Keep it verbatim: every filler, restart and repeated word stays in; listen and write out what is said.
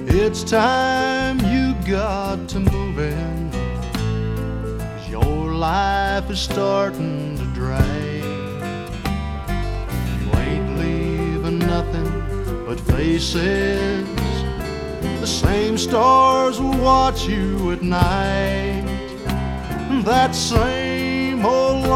It's time you got to move in, 'cause your life is starting to drain. You ain't leaving nothing but faces. The same stars will watch you at night. That same old